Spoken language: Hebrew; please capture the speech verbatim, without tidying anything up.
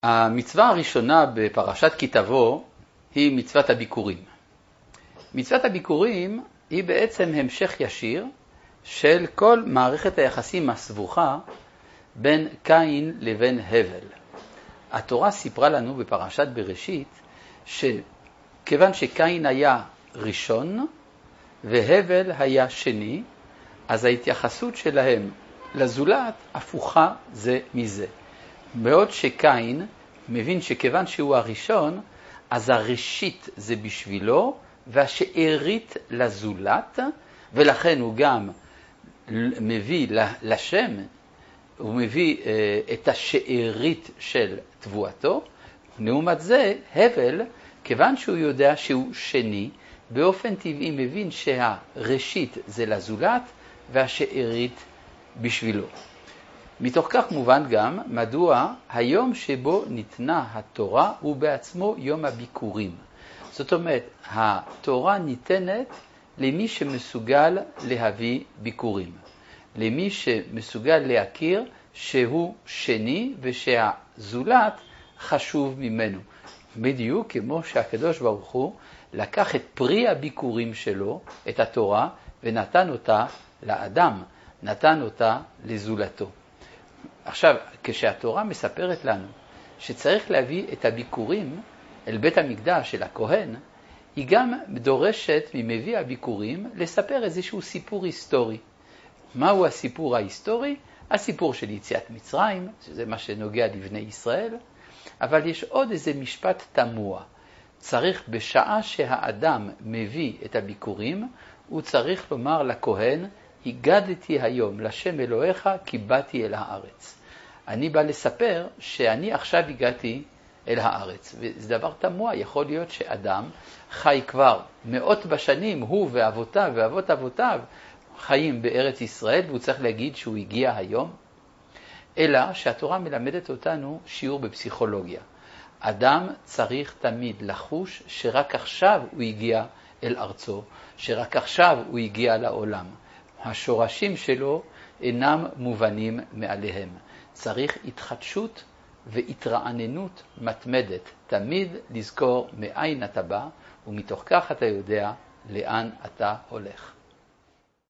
המצווה הראשונה בפרשת כי תבוא היא מצוות הביקורים. מצוות הביקורים היא בעצם המשך ישיר של כל מערכת היחסים הסבוכה בין קין לבין הבל. התורה סיפרה לנו בפרשת בראשית שכיוון שקין היה ראשון והבל היה שני, אז ההתייחסות שלהם לזולת הפוכה זה מזה. בעוד שקין מבין שכיוון שהוא הראשון, אז הראשית זה בשבילו והשארית לזולת, ולכן הוא גם מביא לשם, הוא מביא את השארית של תבואתו. לעומת זה, הבל, כיוון שהוא יודע שהוא שני, באופן טבעי מבין שהראשית זה לזולת והשארית בשבילו. מתוך כך מובן גם מדוע היום שבו ניתנה התורה הוא בעצמו יום הביקורים. זאת אומרת, התורה ניתנת למי שמסוגל להביא ביקורים, למי שמסוגל להכיר שהוא שני ושהזולת חשוב ממנו. בדיוק כמו שהקדוש ברוך הוא לקח את פרי הביקורים שלו, את התורה, ונתן אותה לאדם, נתן אותה לזולתו. עכשיו, כשהתורה מספרת לנו שצריך להביא את הביקורים אל בית המקדש של הכהן, היא גם דורשת ממביא הביקורים לספר איזשהו סיפור היסטורי. מהו הסיפור ההיסטורי? הסיפור של יציאת מצרים, שזה מה שנוגע לבני ישראל, אבל יש עוד איזה משפט תמוה. צריך בשעה שהאדם מביא את הביקורים, הוא צריך לומר לכהן, הגדתי היום לשם אלוהיך כי באתי אל הארץ. אני בא לספר שאני עכשיו הגעתי אל הארץ. וזה דבר תמוה, יכול להיות שאדם חי כבר מאות בשנים, הוא ואבותיו ואבות אבותיו חיים בארץ ישראל, והוא צריך להגיד שהוא הגיע היום. אלא שהתורה מלמדת אותנו שיעור בפסיכולוגיה. אדם צריך תמיד לחוש שרק עכשיו הוא הגיע אל ארצו, שרק עכשיו הוא הגיע לעולם. השורשים שלו אינם מובנים מעליהם. צריך התחדשות והתרעננות מתמדת, תמיד לזכור מאין אתה בא, ומתוך כך אתה יודע לאן אתה הולך.